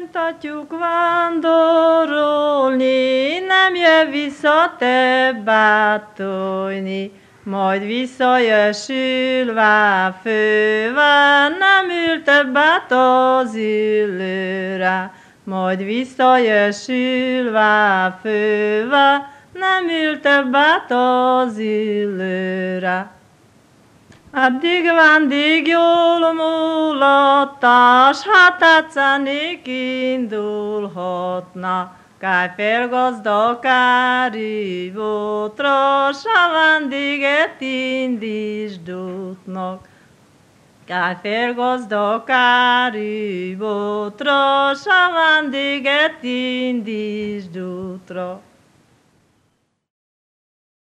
Folytatjuk vándorolni, nem jön vissza te bátolni, majd visszajösülve fővel, nem ül többet az ülőre. Majd visszajösülve fővel, nem ül többet az ülőre. Addig vendég jól mulattás, hát tetszenék indulhatna. Kájfél gazda kári botra, s a vendéget indítsd útnak. Kájfél gazda kári botra, s a vendéget indítsd útra.